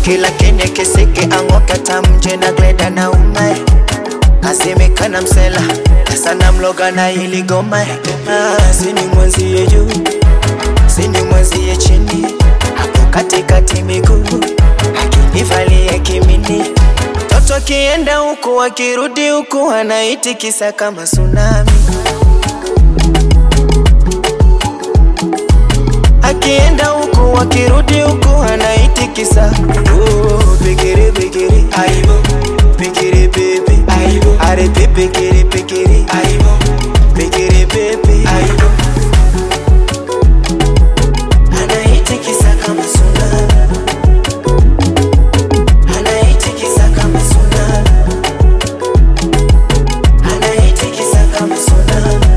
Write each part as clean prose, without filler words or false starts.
kila kene keseke angoka tamje na gleda na umai asemekana msela sana mloga na ili goma. Sini mwenzie juu, sini mwenzie chini, hapo katikati miguu akinivalia kimini. Toto kienda huku akirudi huku anaitikisa kama tsunami. Akienda huku akirudi huku anaitikisa. Pekere pekere aibo, pekere pepe aibo, are pepe kere pekere aibo, pekere pepe aibo. Anaitikisa kama tsunami, anaitikisa kama tsunami, anaitikisa kama tsunami,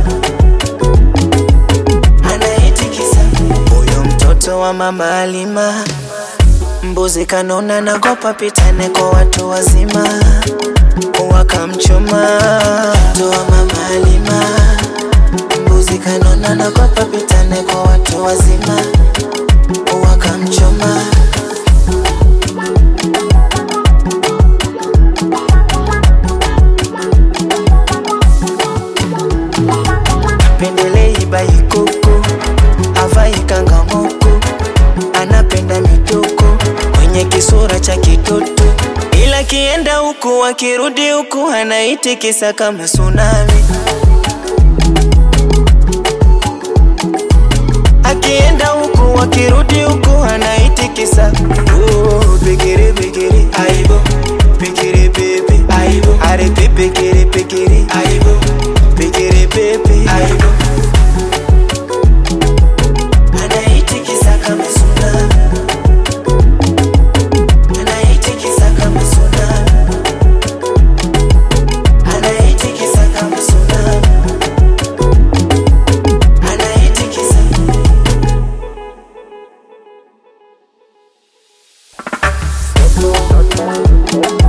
anaitikisa. Huyo mtoto wa mama Alima, mbuzi kanona na gopa pitane kwa watu wazima wakamchoma. Mtoto wa mama Alima, mbuzi kanona na gopa pitane kwa watu wazima wakamchoma. Pendelei baikoko, avai kangamoko, anapenda mitoko kwenye kisura cha kitoto, ila kienda huku akirudi huku anaitikisa kama tsunami. Akienda huku akirudi huku anaitikisa. Pekere pekere aibo, pekere pepe aibo, are pepe kere pekere aibo, pekere pepe aibo. Anaitikisa kama tsunami, anaitikisa kama tsunami, anaitikisa kama tsunami, anaitikisa.